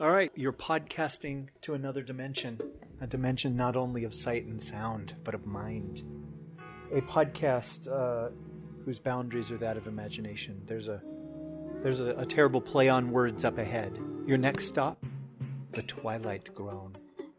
All right, you're podcasting to another dimension, a dimension not only of sight and sound, but of mind. A podcast whose boundaries are that of imagination. There's a terrible play on words up ahead. Your next stop, the Twilight Groan.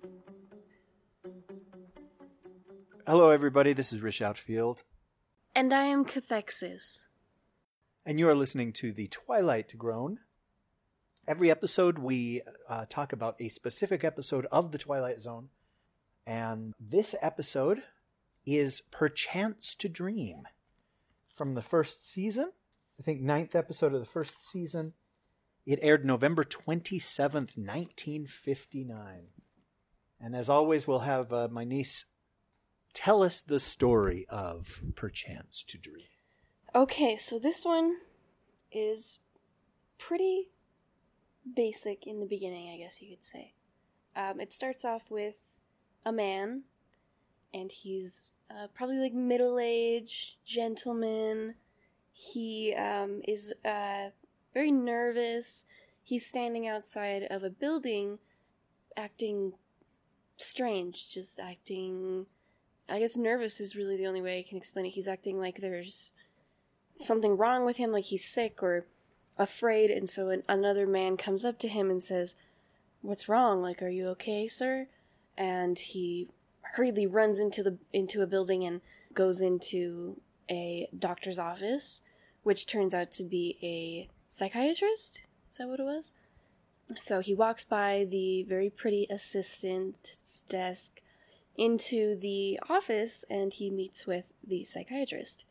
Hello, everybody. This is Rich Outfield. And I am Cathexis. And you are listening to the Twilight Groan. Every episode, we talk about a specific episode of the Twilight Zone. And this episode is Perchance to Dream. From the first season, I think 9th episode of the first season. It aired November 27th, 1959. And as always, we'll have my niece tell us the story of Perchance to Dream. Okay, so this one is pretty basic in the beginning, I guess you could say. It starts off with a man, and he's probably like middle-aged gentleman. He is very nervous. He's standing outside of a building acting strange, just acting, I guess nervous is really the only way I can explain it. He's acting like there's something wrong with him, like he's sick or afraid, and so another man comes up to him and says, "What's wrong? Like, are you okay, sir?" And he hurriedly runs into a building and goes into a doctor's office, which turns out to be a psychiatrist. Is that what it was? So he walks by the very pretty assistant's desk into the office, and he meets with the psychiatrist.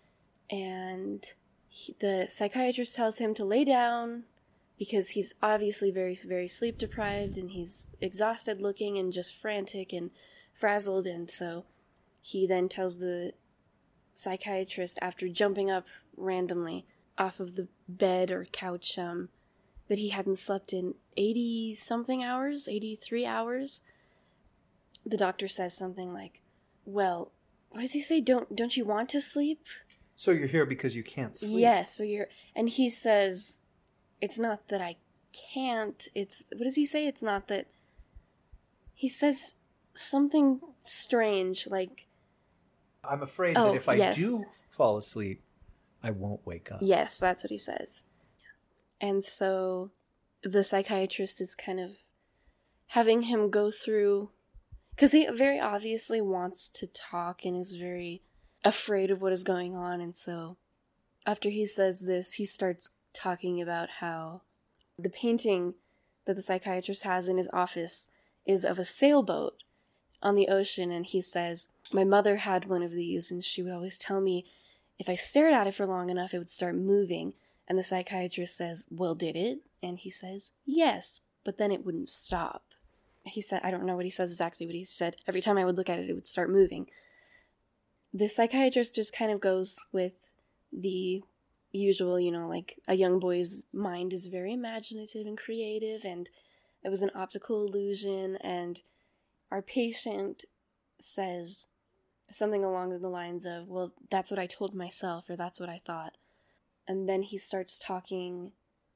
And the psychiatrist tells him to lay down because he's obviously very, very sleep deprived, and he's exhausted looking and just frantic and frazzled. And so he then tells the psychiatrist, after jumping up randomly off of the bed or couch, that he hadn't slept in 80-something hours, 83 hours. The doctor says something like, "Well, what does he say? Don't you want to sleep?" So you're here because you can't sleep. Yes, and he says, "It's not that I can't, what does he say? It's not that," he says something strange, like, "I'm afraid that if I do fall asleep, I won't wake up." Yes, that's what he says. And so the psychiatrist is kind of having him go through, because he very obviously wants to talk and is very afraid of what is going on. And so after he says this, he starts talking about how the painting that the psychiatrist has in his office is of a sailboat on the ocean. And he says, "My mother had one of these, and she would always tell me if I stared at it for long enough, it would start moving." And the psychiatrist says, "Well, did it?" And he says, "Yes, but then it wouldn't stop." He said, I don't know what he says exactly, but he said every time I would look at it, it would start moving. The psychiatrist just kind of goes with the usual, like a young boy's mind is very imaginative and creative, and it was an optical illusion, and our patient says something along the lines of, "Well, that's what I told myself," or "That's what I thought." And then he starts talking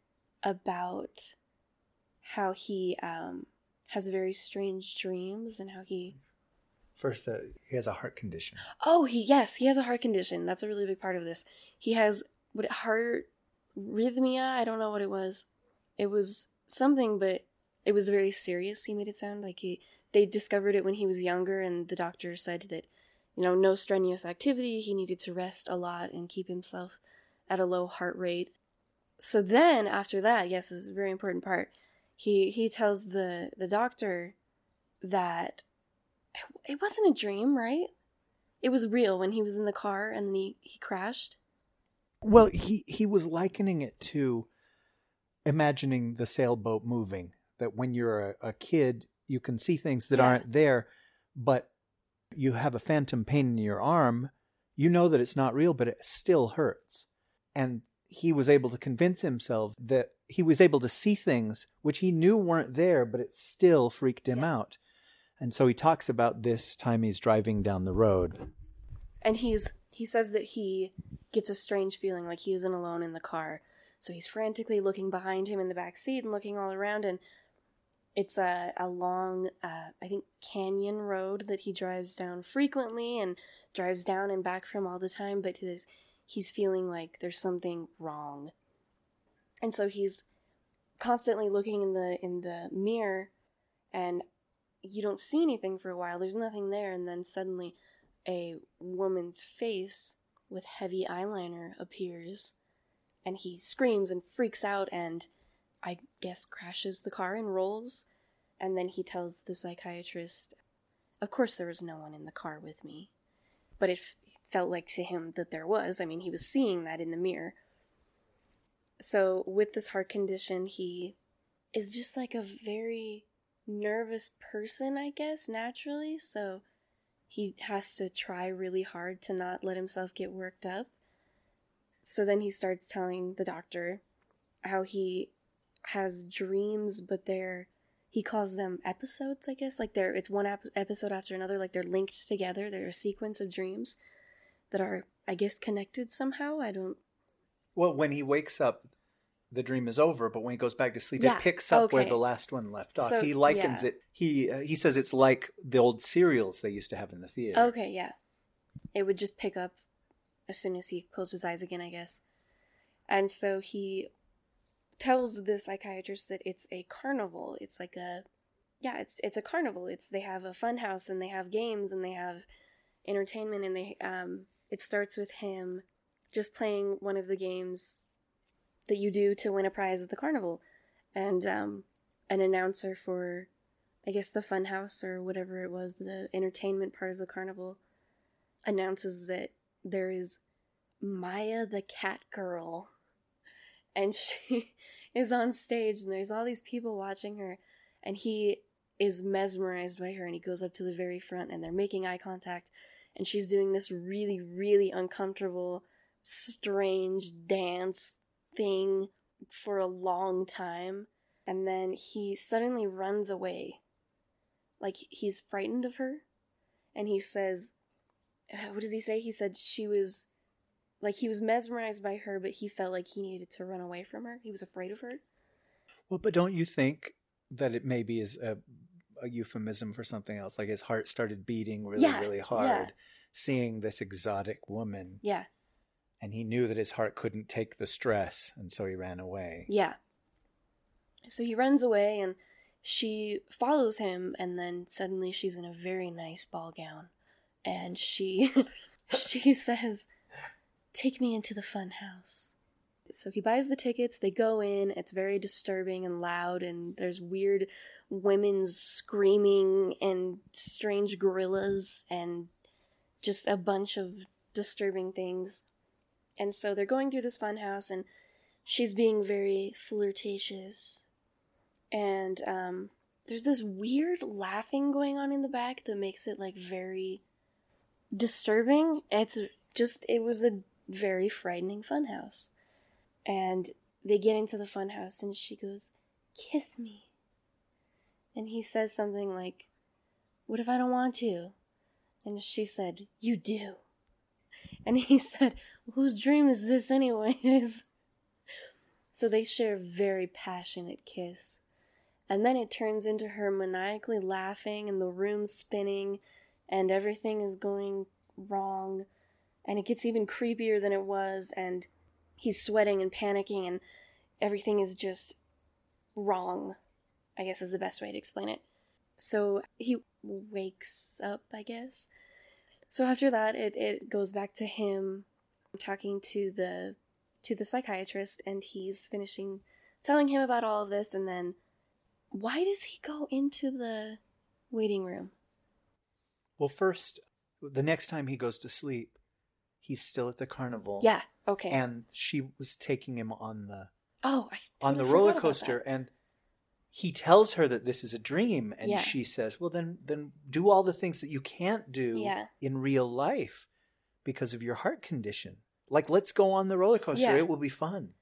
about how he has very strange dreams, and how he... First, he has a heart condition. Oh, he has a heart condition. That's a really big part of this. He has heart rhythmia. I don't know what it was. It was something, but it was very serious. He made it sound like they discovered it when he was younger, and the doctor said that, no strenuous activity. He needed to rest a lot and keep himself at a low heart rate. So then, after that, yes, this is a very important part, he tells the doctor that it wasn't a dream, right? It was real when he was in the car and then he crashed. Well, he was likening it to imagining the sailboat moving. That when you're a kid, you can see things that aren't there, but you have a phantom pain in your arm. You know that it's not real, but it still hurts. And he was able to convince himself that he was able to see things which he knew weren't there, but it still freaked him out. And so he talks about this time he's driving down the road. And he says that he gets a strange feeling like he isn't alone in the car. So he's frantically looking behind him in the back seat and looking all around, and It's a long, I think, canyon road that he drives down frequently and drives down and back from all the time, but he's feeling like there's something wrong. And so he's constantly looking in the mirror, and you don't see anything for a while. There's nothing there, and then suddenly a woman's face with heavy eyeliner appears, and he screams and freaks out and I guess crashes the car and rolls. And then he tells the psychiatrist, of course there was no one in the car with me. But it felt like to him that there was. I mean, he was seeing that in the mirror. So with this heart condition, he is just like a very nervous person, I guess, naturally. So he has to try really hard to not let himself get worked up. So then he starts telling the doctor how he has dreams, but he calls them episodes, I guess. Like it's one episode after another, like they're linked together. They're a sequence of dreams that are, I guess, connected somehow. Well, when he wakes up, the dream is over, but when he goes back to sleep, it picks up where the last one left off. So, he likens it. He says it's like the old serials they used to have in the theater. Okay, yeah. It would just pick up as soon as he closed his eyes again, I guess. And so he tells the psychiatrist that it's a carnival. It's like it's a carnival. They have a fun house and they have games and they have entertainment and it starts with him just playing one of the games that you do to win a prize at the carnival. And an announcer for, I guess, the fun house or whatever it was, the entertainment part of the carnival, announces that there is Maya the cat girl. And she is on stage and there's all these people watching her and he is mesmerized by her and he goes up to the very front and they're making eye contact and she's doing this really, really uncomfortable, strange dance thing for a long time, and then he suddenly runs away. Like he's frightened of her, and he says, what does he say? He said he was mesmerized by her, but he felt like he needed to run away from her. He was afraid of her. Well, but don't you think that it maybe is a euphemism for something else? Like his heart started beating really hard, seeing this exotic woman. Yeah. And he knew that his heart couldn't take the stress, and so he ran away. Yeah. So he runs away, and she follows him, and then suddenly she's in a very nice ball gown. And she says, "Take me into the fun house." So he buys the tickets, they go in, it's very disturbing and loud, and there's weird women screaming, and strange gorillas, and just a bunch of disturbing things. And so they're going through this fun house, and she's being very flirtatious. And there's this weird laughing going on in the back that makes it like very disturbing. It was a very frightening fun house. And they get into the fun house, and she goes, "Kiss me." And he says something like, "What if I don't want to?" And she said, "You do." And he said, "Whose dream is this anyways?" So they share a very passionate kiss. And then it turns into her maniacally laughing and the room spinning and everything is going wrong. And it gets even creepier than it was, and he's sweating and panicking and everything is just wrong, I guess is the best way to explain it. So he wakes up, I guess. So after that, it goes back to him talking to the psychiatrist, and he's finishing telling him about all of this, and then why does he go into the waiting room? Well, first, the next time he goes to sleep, he's still at the carnival. Yeah, okay. And she was taking him on the roller coaster, and he tells her that this is a dream, and she says, "Well, then do all the things that you can't do in real life because of your heart condition. Like, let's go on the roller coaster. Yeah. It will be fun."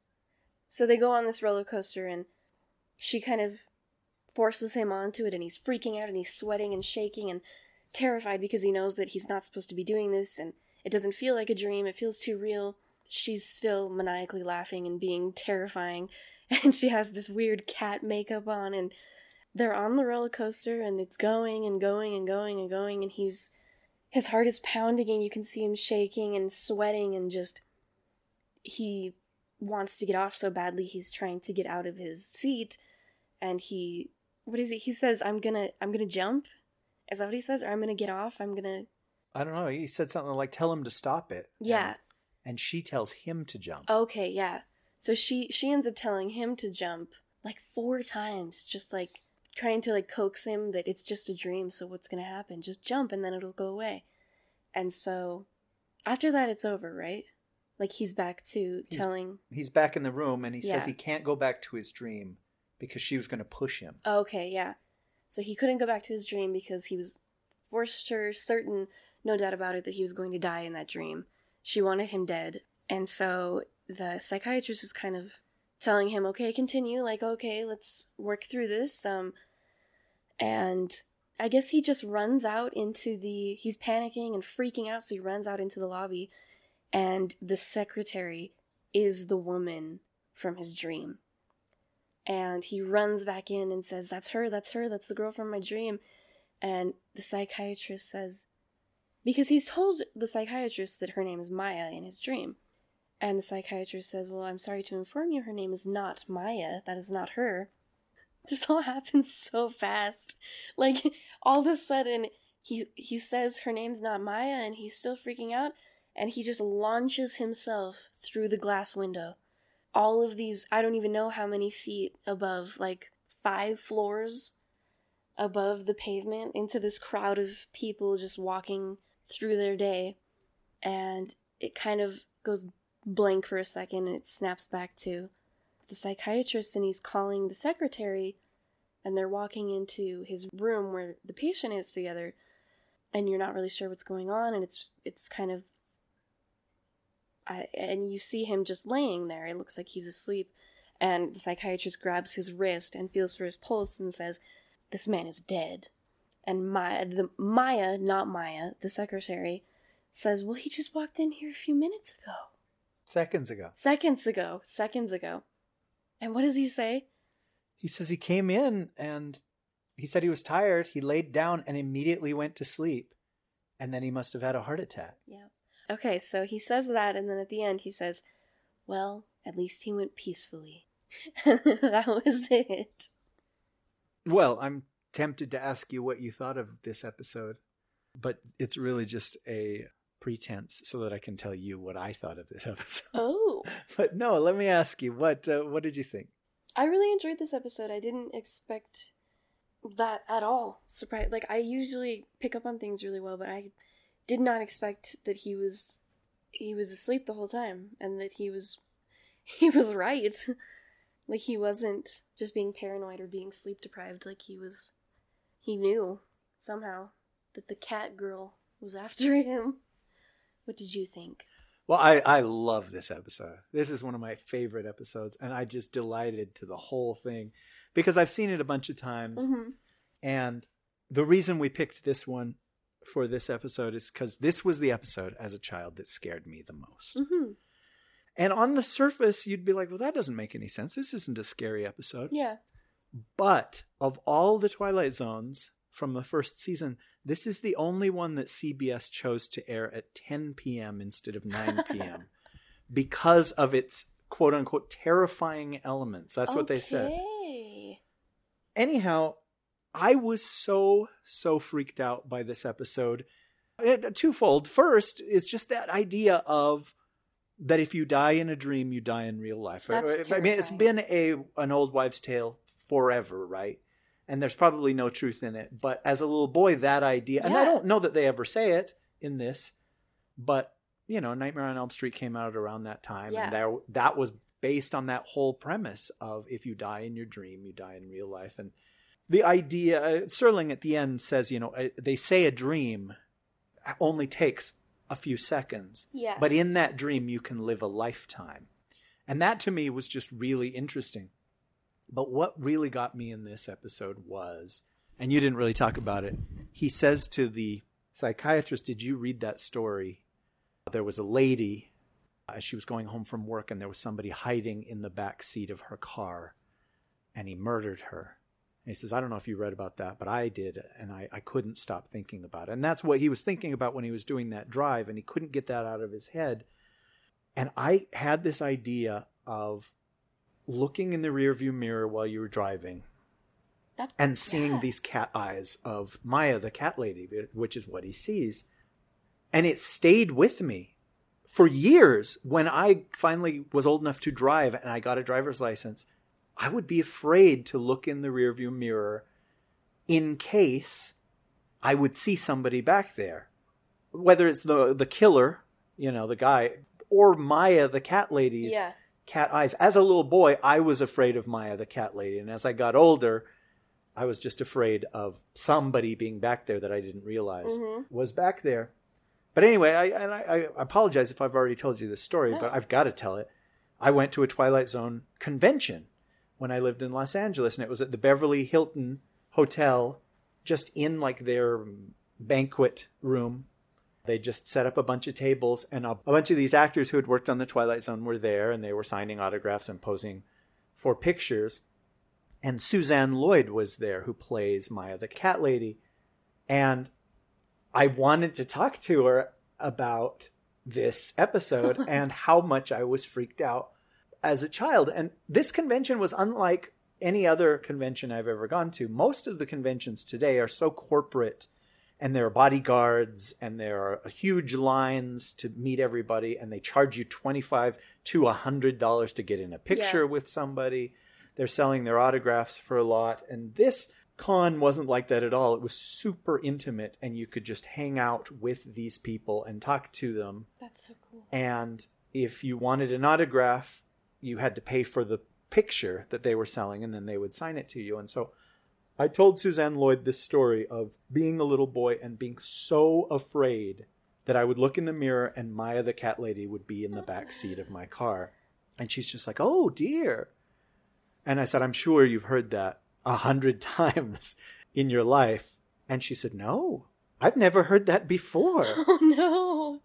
So they go on this roller coaster, and she kind of forces him onto it, and he's freaking out, and he's sweating and shaking and terrified because he knows that he's not supposed to be doing this, and it doesn't feel like a dream. It feels too real. She's still maniacally laughing and being terrifying. And she has this weird cat makeup on, and they're on the roller coaster and it's going and going and going and going, and his heart is pounding and you can see him shaking and sweating and just, he wants to get off so badly. He's trying to get out of his seat, and what is it? He says, I'm gonna jump. Is that what he says? Or I'm gonna get off. I don't know. He said something like, tell him to stop it. Yeah. And she tells him to jump. Okay, yeah. So she ends up telling him to jump like 4 times, just like trying to like coax him that it's just a dream, so what's gonna happen? Just jump and then it'll go away. And so after that it's over, right? Like he's back to He's back in the room, and he Yeah. says he can't go back to his dream because she was going to push him. Okay, yeah. So he couldn't go back to his dream because he was for sure certain, no doubt about it, that he was going to die in that dream. She wanted him dead. And so the psychiatrist is kind of telling him, okay, continue, like, okay, let's work through this. And I guess he just runs out he's panicking and freaking out, so he runs out into the lobby, and the secretary is the woman from his dream. And he runs back in and says, that's her, that's the girl from my dream. And the psychiatrist says, because he's told the psychiatrist that her name is Maya in his dream. And the psychiatrist says, well, I'm sorry to inform you, her name is not Maya. That is not her. This all happens so fast. Like, all of a sudden, he says her name's not Maya, and he's still freaking out, and he just launches himself through the glass window. All of these, I don't even know how many feet above, like 5 floors above the pavement, into this crowd of people just walking through their day. And it kind of goes blank for a second, and it snaps back to the psychiatrist, and he's calling the secretary, and they're walking into his room where the patient is together, and you're not really sure what's going on, and it's kind of, and you see him just laying there. It looks like he's asleep, and the psychiatrist grabs his wrist and feels for his pulse and says, this man is dead. And Maya, not Maya, the secretary, says, well, he just walked in here a few minutes ago. Seconds ago. And what does he say? He says he came in and he said he was tired. He laid down and immediately went to sleep. And then he must have had a heart attack. Yeah. Okay, so he says that, and then at the end he says, well, at least he went peacefully. That was it. Well, I'm tempted to ask you what you thought of this episode, but it's really just a pretense so that I can tell you what I thought of this episode. Oh. But no, let me ask you, what did you think? I really enjoyed this episode. I didn't expect that at all. Surprised. Like, I usually pick up on things really well, but I did not expect that he was asleep the whole time, and that he was right. Like, he wasn't just being paranoid or being sleep deprived. Like, he knew somehow that the cat girl was after him. What did you think? Well, I love this episode. This is one of my favorite episodes, and I just delighted to the whole thing because I've seen it a bunch of times. Mm-hmm. And the reason we picked this one for this episode is because this was the episode as a child that scared me the most. Mm-hmm. And on the surface, you'd be like, well, that doesn't make any sense. This isn't a scary episode. Yeah. But of all the Twilight Zones from the first season, this is the only one that CBS chose to air at 10 p.m. instead of 9 p.m. because of its quote-unquote terrifying elements. That's what they said. Anyhow, I was so freaked out by this episode. Twofold. First, it's just that idea of that if you die in a dream, you die in real life. That's I mean, it's been an old wives' tale forever, right? And there's probably no truth in it. But as a little boy, that idea, and I don't know that they ever say it in this, but, you know, Nightmare on Elm Street came out around that time. Yeah. And that was based on that whole premise of if you die in your dream, you die in real life. And the idea, Serling at the end says, you know, they say a dream only takes a few seconds. Yeah. But in that dream, you can live a lifetime. And that to me was just really interesting. But what really got me in this episode was, and you didn't really talk about it, he says to the psychiatrist, did you read that story? There was a lady, she was going home from work, and there was somebody hiding in the back seat of her car, and he murdered her. And he says, I don't know if you read about that, but I did, and I couldn't stop thinking about it. And that's what he was thinking about when he was doing that drive, and he couldn't get that out of his head. And I had this idea of looking in the rearview mirror while you were driving and seeing these cat eyes of Maya, the cat lady, which is what he sees. And it stayed with me for years. When I finally was old enough to drive and I got a driver's license, I would be afraid to look in the rearview mirror in case I would see somebody back there. Whether it's the killer, the guy, or Maya, the cat lady's cat eyes. As a little boy, I was afraid of Maya, the cat lady. And as I got older, I was just afraid of somebody being back there that I didn't realize was back there. But anyway, I apologize if I've already told you this story, but I've got to tell it. I went to a Twilight Zone convention when I lived in Los Angeles, and it was at the Beverly Hilton Hotel, just in like their banquet room. They just set up a bunch of tables, and a bunch of these actors who had worked on the Twilight Zone were there, and they were signing autographs and posing for pictures. And Suzanne Lloyd was there, who plays Maya the cat lady. And I wanted to talk to her about this episode and how much I was freaked out as a child. And this convention was unlike any other convention I've ever gone to. Most of the conventions today are so corporate, and there are bodyguards, and there are huge lines to meet everybody, and they charge you $25 to $100 to get in a picture with somebody. They're selling their autographs for a lot. And this con wasn't like that at all. It was super intimate, and you could just hang out with these people and talk to them. That's so cool. And if you wanted an autograph, you had to pay for the picture that they were selling, and then they would sign it to you. And so I told Suzanne Lloyd this story of being a little boy and being so afraid that I would look in the mirror and Maya the cat lady would be in the back seat of my car. And she's just like, oh dear. And I said, I'm sure you've heard that 100 times in your life. And she said, no, I've never heard that before. Oh no.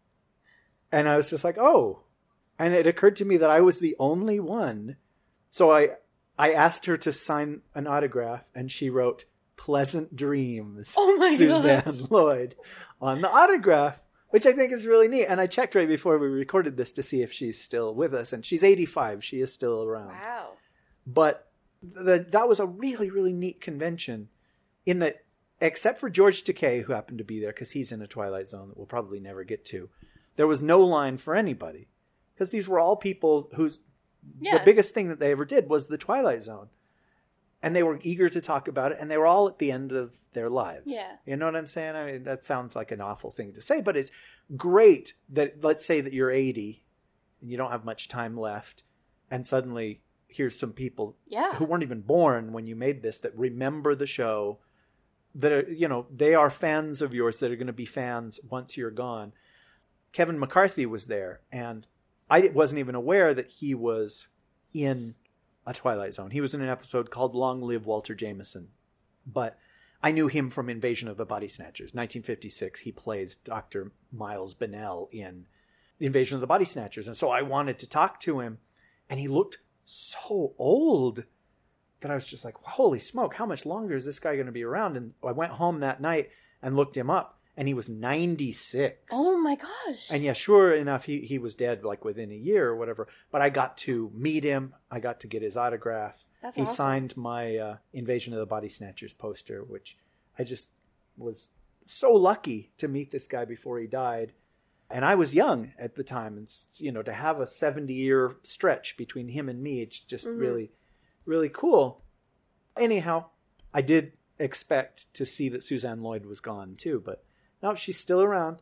And I was just like, oh. And it occurred to me that I was the only one. So I asked her to sign an autograph, and she wrote "Pleasant Dreams," Suzanne Lloyd, on the autograph, which I think is really neat. And I checked right before we recorded this to see if she's still with us, and she's 85. She is still around. Wow. But that was a really, really neat convention in that, except for George Takei, who happened to be there because he's in a Twilight Zone that we'll probably never get to, there was no line for anybody. Because these were all people whose the biggest thing that they ever did was the Twilight Zone. And they were eager to talk about it, and they were all at the end of their lives. Yeah. You know what I'm saying? I mean, that sounds like an awful thing to say, but it's great that, let's say that you're 80 and you don't have much time left, and suddenly here's some people who weren't even born when you made this that remember the show, that are, they are fans of yours that are going to be fans once you're gone. Kevin McCarthy was there, and I wasn't even aware that he was in a Twilight Zone. He was in an episode called Long Live Walter Jameson. But I knew him from Invasion of the Body Snatchers. 1956, he plays Dr. Miles Bennell in Invasion of the Body Snatchers. And so I wanted to talk to him. And he looked so old that I was just like, holy smoke, how much longer is this guy going to be around? And I went home that night and looked him up. And he was 96. Oh my gosh. And yeah, sure enough, he was dead like within a year or whatever. But I got to meet him. I got to get his autograph. That's he awesome. signed my Invasion of the Body Snatchers poster, which I just was so lucky to meet this guy before he died. And I was young at the time. And, to have a 70-year stretch between him and me, it's just really, really cool. Anyhow, I did expect to see that Suzanne Lloyd was gone too, but no, she's still around.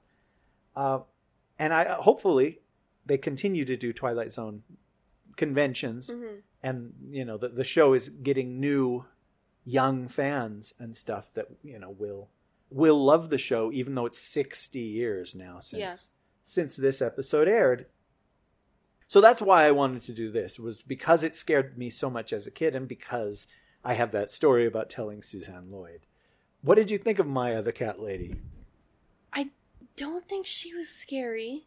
And hopefully they continue to do Twilight Zone conventions. Mm-hmm. And, the show is getting new young fans and stuff that, will love the show, even though it's 60 years now since this episode aired. So that's why I wanted to do this, was because it scared me so much as a kid, and because I have that story about telling Suzanne Lloyd. What did you think of Maya the cat lady? I don't think she was scary.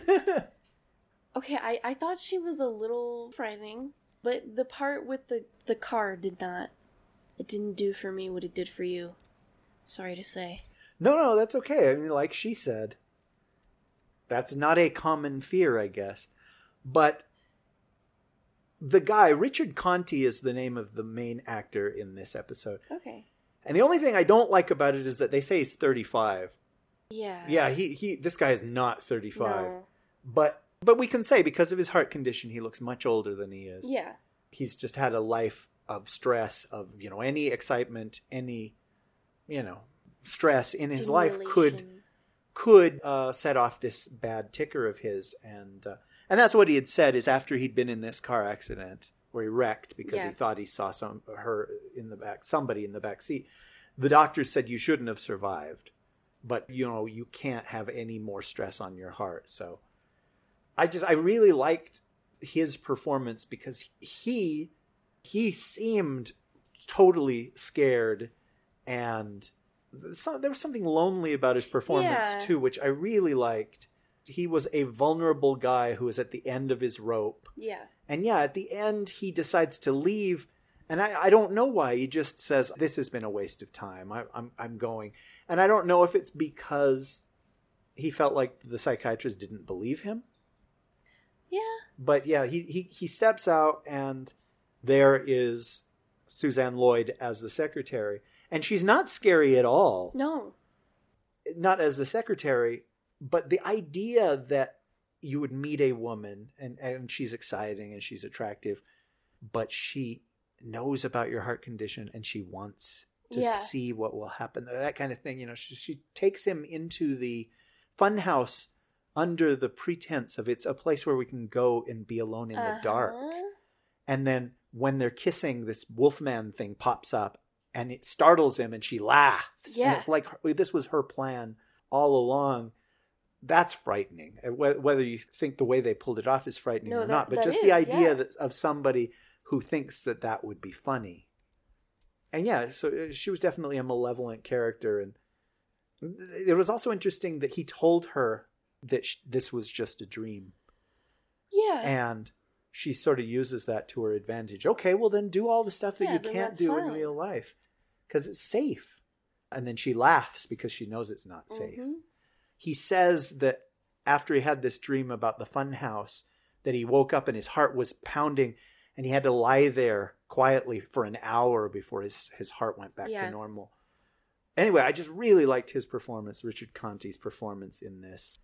Okay, I thought she was a little frightening, but the part with the car did not It didn't do for me what it did for you. Sorry to say. No, that's okay. I mean, like she said, that's not a common fear, I guess. But the guy, Richard Conte is the name of the main actor in this episode. Okay. And the only thing I don't like about it is that they say he's 35. Yeah. Yeah, this guy is not 35. No. But we can say because of his heart condition, he looks much older than he is. Yeah. He's just had a life of stress, of, any excitement, any, stress in his life could set off this bad ticker of his. And that's what he had said is after he'd been in this car accident where he wrecked because he thought he saw somebody in the back seat. The doctor said you shouldn't have survived, but you can't have any more stress on your heart. So I really liked his performance because he seemed totally scared, and there was something lonely about his performance too, which I really liked. He was a vulnerable guy who was at the end of his rope. Yeah. And at the end he decides to leave, and I don't know why. He just says, "This has been a waste of time. I'm going." And I don't know if it's because he felt like the psychiatrist didn't believe him. Yeah. But he steps out, and there is Suzanne Lloyd as the secretary. And she's not scary at all. No. Not as the secretary, but the idea that you would meet a woman and she's exciting and she's attractive, but she knows about your heart condition and she wants to see what will happen. That kind of thing. She takes him into the fun house under the pretense of it's a place where we can go and be alone in the dark. And then when they're kissing, this Wolfman thing pops up and it startles him and she laughs. Yeah. And it's like this was her plan all along. That's frightening. Whether you think the way they pulled it off is frightening or not. But just the idea of somebody who thinks that would be funny. And so she was definitely a malevolent character. And it was also interesting that he told her that this was just a dream. Yeah. And she sort of uses that to her advantage. Okay, well then do all the stuff that you can't do in real life because it's safe. And then she laughs because she knows it's not safe. Mm-hmm. He says that after he had this dream about the fun house, that he woke up and his heart was pounding and he had to lie there quietly for an hour before his heart went back to normal. Anyway, I just really liked his performance, Richard Conte's performance in this.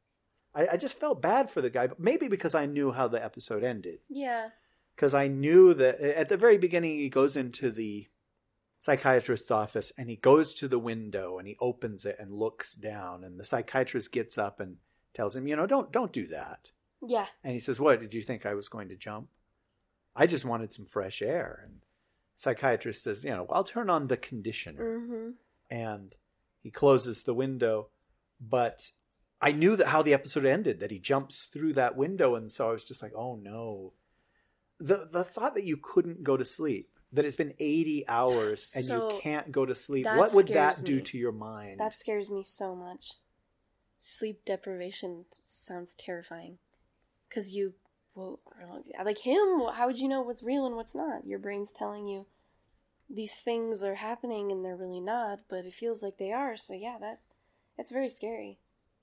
I just felt bad for the guy, maybe because I knew how the episode ended. Yeah. Because I knew that at the very beginning he goes into the psychiatrist's office and he goes to the window and he opens it and looks down, and the psychiatrist gets up and tells him, don't do that. Yeah. And he says, "What, did you think I was going to jump? I just wanted some fresh air." And the psychiatrist says, "I'll turn on the conditioner." Mm-hmm. And he closes the window, but I knew that how the episode ended, that he jumps through that window. And so I was just like, oh no. The thought that you couldn't go to sleep, that it's been 80 hours and you can't go to sleep. What would that do to your mind? That scares me so much. Sleep deprivation sounds terrifying. Because like him, how would you know what's real and what's not? Your brain's telling you these things are happening and they're really not, but it feels like they are. So that's very scary.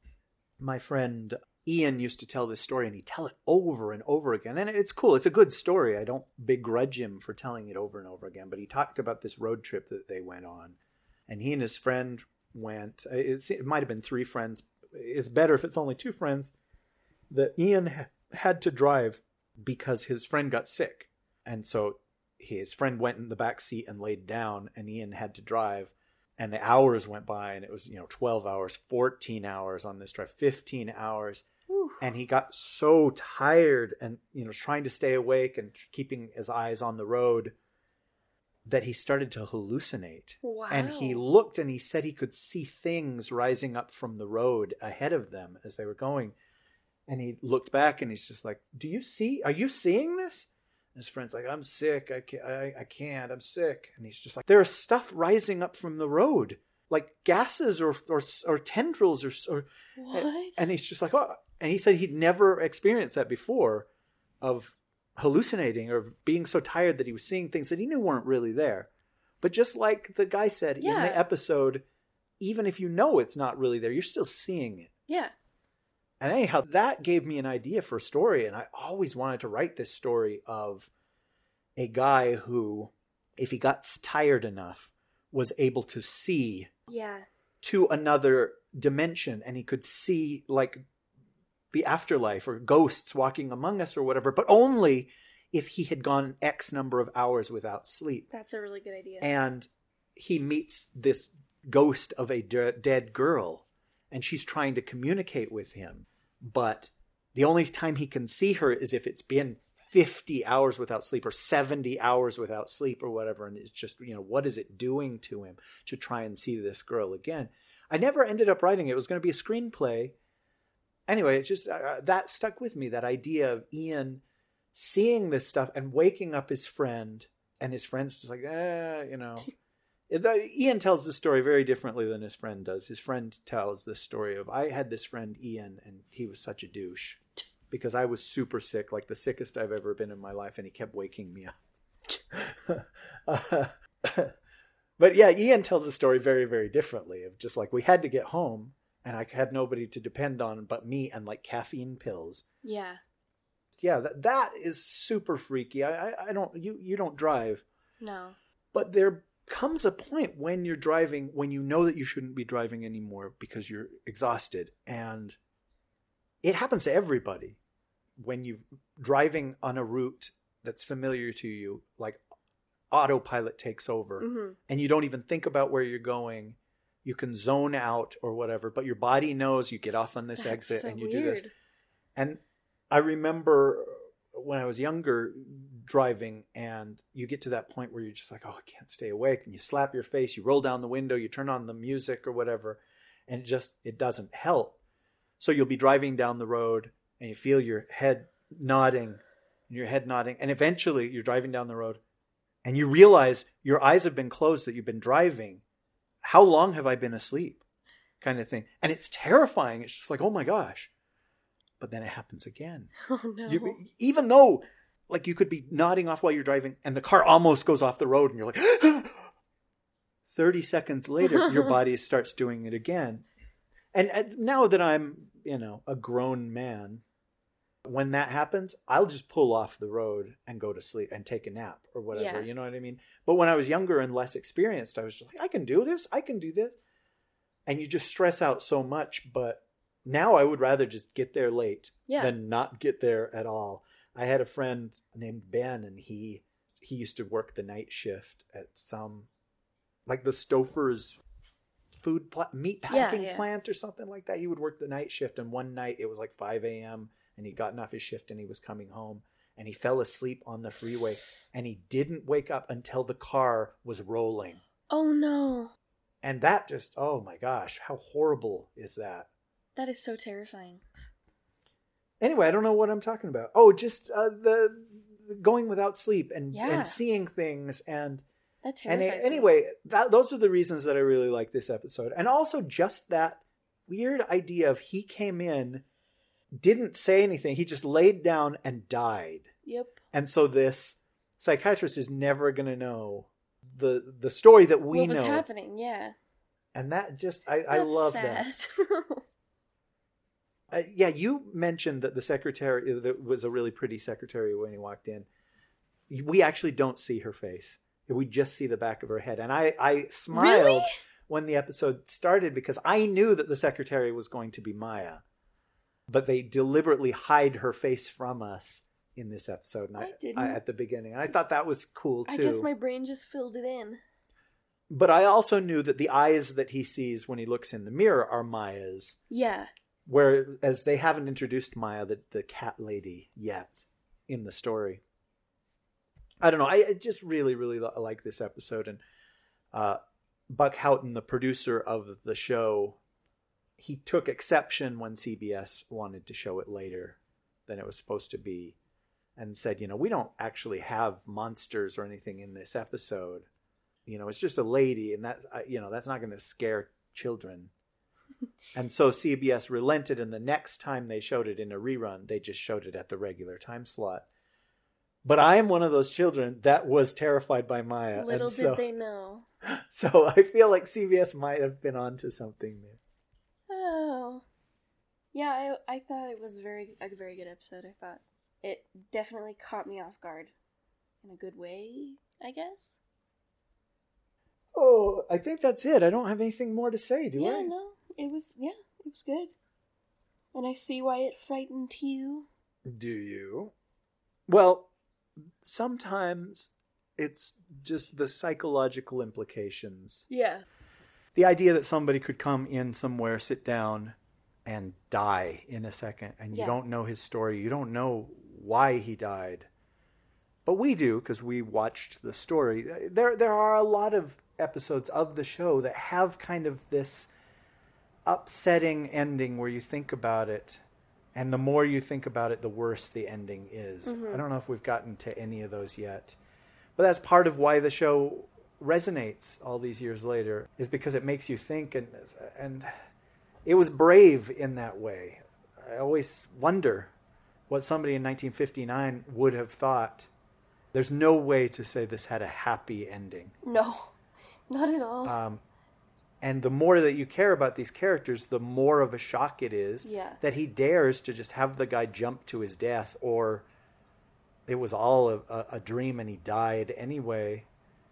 My friend Ian used to tell this story, and he'd tell it over and over again. And it's cool. It's a good story. I don't begrudge him for telling it over and over again. But he talked about this road trip that they went on. And he and his friend went. It might have been 3 friends. It's better if it's only 2 friends. That Ian had to drive because his friend got sick. And so his friend went in the back seat and laid down, and Ian had to drive. And the hours went by, and it was, 12 hours, 14 hours on this drive, 15 hours. Oof. And he got so tired and, trying to stay awake and keeping his eyes on the road that he started to hallucinate. Wow. And he looked and he said he could see things rising up from the road ahead of them as they were going. And he looked back and he's just like, are you seeing this? And his friend's like, I'm sick. I can't. I'm sick. And he's just like, there is stuff rising up from the road, like gases or tendrils or what? And he's just like, oh. And he said he'd never experienced that before, of hallucinating or being so tired that he was seeing things that he knew weren't really there. But just like the guy said in Yeah. the episode, even if you know it's not really there, you're still seeing it. Yeah. And anyhow, that gave me an idea for a story. And I always wanted to write this story of a guy who, if he got tired enough, was able to see Yeah. to another dimension. And he could see like the afterlife or ghosts walking among us or whatever, but only if he had gone X number of hours without sleep. That's a really good idea. And he meets this ghost of a dead girl, and she's trying to communicate with him. But the only time he can see her is if it's been 50 hours without sleep or 70 hours without sleep or whatever. And it's just, what is it doing to him to try and see this girl again? I never ended up writing it. It was going to be a screenplay. Anyway, it just, that stuck with me, that idea of Ian seeing this stuff and waking up his friend, and his friend's just like, Ian tells the story very differently than his friend does. His friend tells this story of, I had this friend Ian, and he was such a douche because I was super sick, like the sickest I've ever been in my life, and he kept waking me up. But yeah, Ian tells the story very, very differently of just like, we had to get home, and I had nobody to depend on but me and like caffeine pills. Yeah. Yeah, that is super freaky. I don't, you don't drive. No. But there comes a point when you're driving, when you know that you shouldn't be driving anymore because you're exhausted. And it happens to everybody. When you're driving on a route that's familiar to you, like autopilot takes over, Mm-hmm. and you don't even think about where you're going. You can zone out or whatever, but your body knows you get off on this exit and you do this. And I remember when I was younger driving, and you get to that point where you're just like, oh, I can't stay awake. And you slap your face, you roll down the window, you turn on the music or whatever. And it doesn't help. So you'll be driving down the road and you feel your head nodding and eventually you're driving down the road and you realize your eyes have been closed, that you've been driving. How long have I been asleep? Kind of thing. And it's terrifying. It's just like, oh my gosh. But then it happens again. Oh no. Even though like you could be nodding off while you're driving and the car almost goes off the road and you're like 30 seconds later your body starts doing it again. And now that I'm a grown man, when that happens, I'll just pull off the road and go to sleep and take a nap or whatever. Yeah. You know what I mean? But when I was younger and less experienced, I was just like, I can do this, and you just stress out so much. But now I would rather just get there late than not get there at all. I had a friend named Ben, and he used to work the night shift at some, like the Stouffer's meat packing plant or something like that. He would work the night shift, and one night it was like 5 a.m. and he'd gotten off his shift and he was coming home, and he fell asleep on the freeway, and he didn't wake up until the car was rolling. Oh no. And that just, oh my gosh, how horrible is that? That is so terrifying. Anyway, I don't know what I'm talking about. Oh, just the going without sleep and seeing things and that terrifies anyway, those are the reasons that I really like this episode. And also just that weird idea of he came in, didn't say anything. He just laid down and died. Yep. And so this psychiatrist is never going to know the story that we know. What was happening, yeah. And that just, I love sad. that. Yeah, you mentioned that the secretary that was a really pretty secretary when he walked in. We actually don't see her face. We just see the back of her head. And I smiled when the episode started because I knew that the secretary was going to be Maya. But they deliberately hide her face from us in this episode. And I didn't. at the beginning. And I thought that was cool too. I guess my brain just filled it in. But I also knew that the eyes that he sees when he looks in the mirror are Maya's. Yeah. Whereas they haven't introduced Maya, the cat lady, yet in the story. I don't know. I just really, really like this episode. And Buck Houghton, the producer of the show, he took exception when CBS wanted to show it later than it was supposed to be and said, we don't actually have monsters or anything in this episode. It's just a lady, and that's not going to scare children. And so CBS relented, and the next time they showed it in a rerun, they just showed it at the regular time slot. But I am one of those children that was terrified by Maya. Little did they know. So I feel like CBS might have been onto something there. Oh. Yeah, I thought it was a very good episode. I thought it definitely caught me off guard. In a good way, I guess. Oh, I think that's it. I don't have anything more to say, do I? Yeah, no. It was good. And I see why it frightened you. Do you? Well, sometimes it's just the psychological implications. Yeah. The idea that somebody could come in somewhere, sit down, and die in a second, and you don't know his story. You don't know why he died. But we do, because we watched the story. There are a lot of episodes of the show that have kind of this upsetting ending where you think about it, and the more you think about it, the worse the ending is. I don't know if we've gotten to any of those yet. But that's part of why the show resonates all these years later, is because it makes you think, and it was brave in that way. I always wonder what somebody in 1959 would have thought. There's no way to say this had a happy ending. No, not at all. And the more that you care about these characters, the more of a shock it is that he dares to just have the guy jump to his death, or it was all a dream and he died anyway.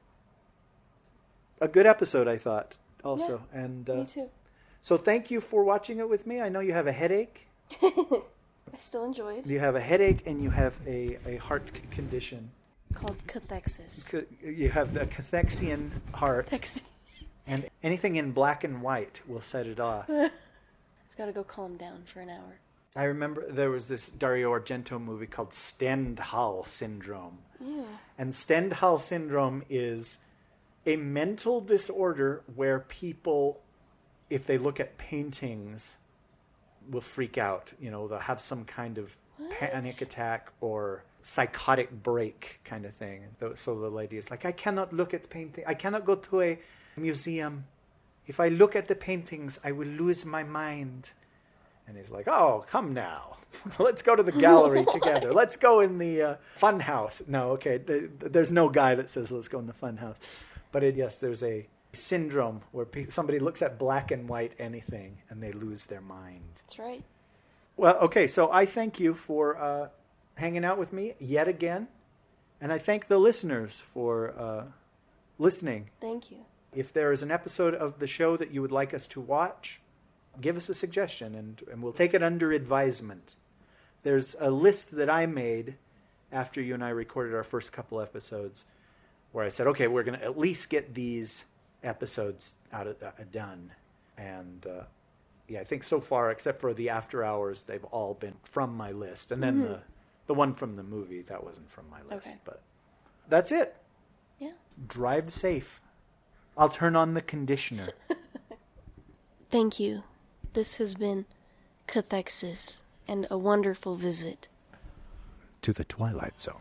A good episode, I thought, also. Yeah, and me too. So thank you for watching it with me. I know you have a headache. I still enjoyed. You have a headache and you have a heart condition. Called cathexis. You have the cathexian heart. And anything in black and white will set it off. I've got to go calm down for an hour. I remember there was this Dario Argento movie called Stendhal Syndrome. Yeah. And Stendhal Syndrome is a mental disorder where people, if they look at paintings, will freak out. You know, they'll have some kind of panic attack or psychotic break kind of thing. So the lady is like, I cannot look at painting. I cannot go to a museum. If I look at the paintings, I will lose my mind. And he's like, oh, come now. Let's go to the gallery together. Let's go in the fun house. No, okay. There's no guy that says let's go in the fun house. But yes, there's a syndrome where somebody looks at black and white anything and they lose their mind. That's right. Well, okay, so I thank you for hanging out with me yet again. And I thank the listeners for listening. Thank you. If there is an episode of the show that you would like us to watch, give us a suggestion and we'll take it under advisement. There's a list that I made after you and I recorded our first couple episodes where I said, okay, we're going to at least get these episodes done. And I think so far, except for the After Hours, they've all been from my list. And then the one from the movie, that wasn't from my list. Okay. But that's it. Yeah. Drive safe. I'll turn on the conditioner. Thank you. This has been Cathexis and a wonderful visit to the Twilight Zone.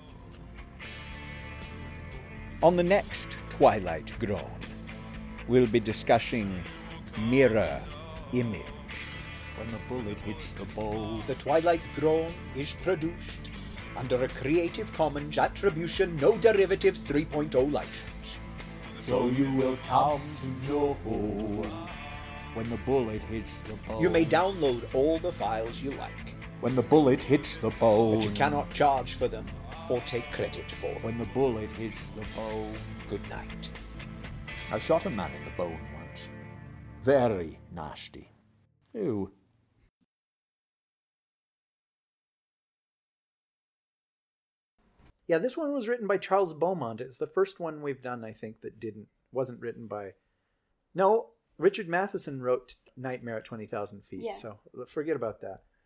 On the next Twilight Grown, we'll be discussing Mirror Image. When the bullet hits the bow. The Twilight Grown is produced under a Creative Commons Attribution No Derivatives 3.0 license. So you will come to know when the bullet hits the bone. You may download all the files you like. When the bullet hits the bone. But you cannot charge for them or take credit for them. When the bullet hits the bone. Good night. I shot a man in the bone once. Very nasty. Ew. Yeah, this one was written by Charles Beaumont. It's the first one we've done, I think, that wasn't written by... No, Richard Matheson wrote Nightmare at 20,000 Feet, so forget about that.